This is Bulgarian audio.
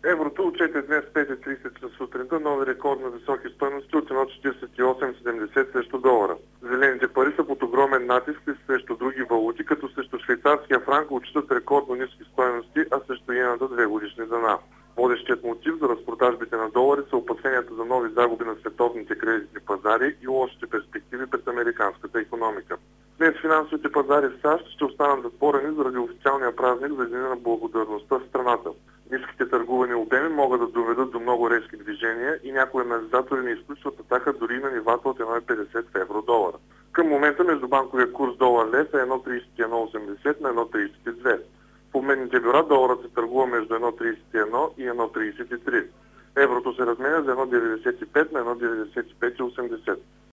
Еврото отчете днес 5:30 часа сутринта нови рекордно високи стойности от 1,4870 срещу долара. Зелените пари са под огромен натиск срещу други валути, като срещу швейцарския франк отчитат рекордно ниски стойности, а срещу иената 2 годишни дана. Водещият мотив за разпродажбите на долари са опасенията за нови загуби на световните кредитни пазари и лошите перспективи пред американската икономика. Днес финансовите пазари в САЩ ще останат затворени заради официалния празник за Деня на благодарността в страната. Ниските търгувани обеми могат да доведат до много резки движения и някои анализатори не изключват атака дори на нивата от 1,50 в евро-долара. Към момента междубанковия курс долар-лев е 1,3180 на 1,32. В обменните бюра доларът се търгува между 1,31 и 1,33. Еврото се разменя за 1,95 на 1,9580.